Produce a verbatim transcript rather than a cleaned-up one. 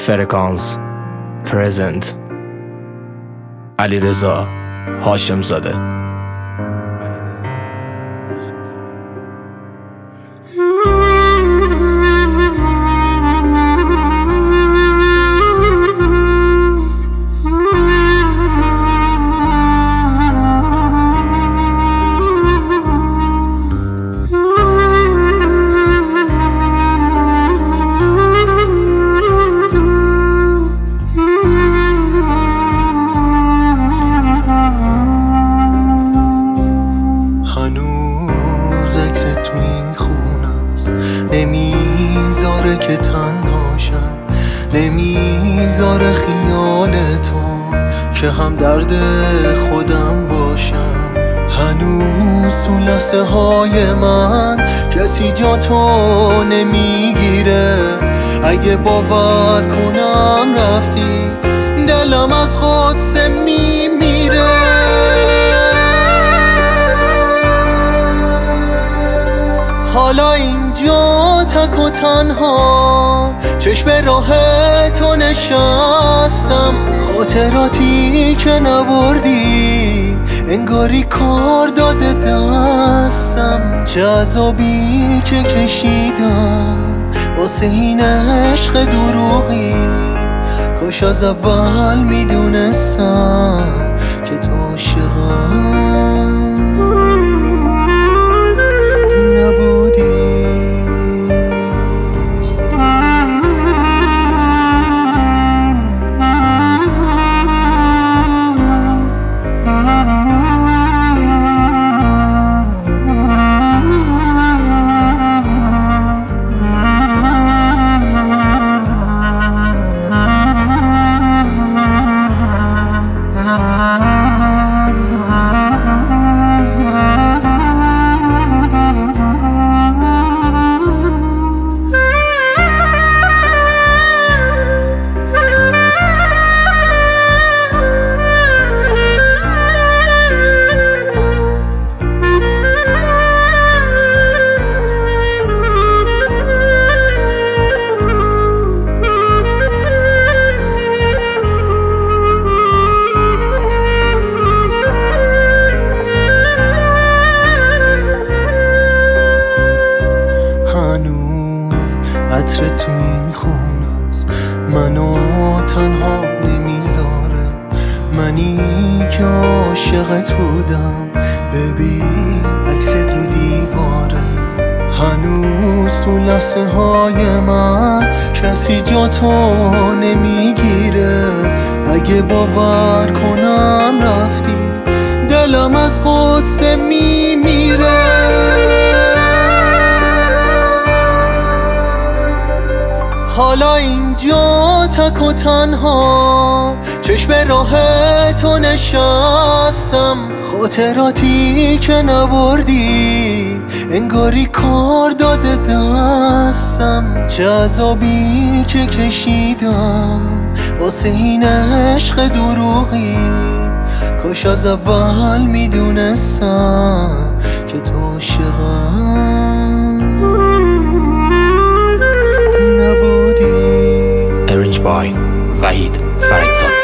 فرکانس پرزنت علیرضا هاشم زاده. نمیذاره که تنهاشم، نمیذاره خیال تو که هم درد خودم باشم. هنوز تو لحظه های من کسی جا تو نمیگیره. اگه باور کنم رفتی دلم از غصه میمیره. حالا اینجا تک و تنها چشم راه تو نشستم. خاطراتی که نبردی انگاری کار داده دستم. چه عذابی که کشیدم واسه این عشق دروغی. کاش از اول میدونستم که تو عاشقم عطر تو این خونه است، منو تنها نمیذاره. منی که عاشقت بودم، ببین عکست رو دیواره. هنوز تو لحظه های من کسی جا تو نمیگیره. اگه باور کنم رفتی دلم از غصه میمیره. حالا اینجا تک و تنها چشم راه تو نشستم. خاطراتی که نبردی انگاری کار داده دستم. چه عذابی که کشیدم واسه این عشق دروغی. کاش از اول میدونستم که تو عاشقم Arranged by وحید فرجزاده.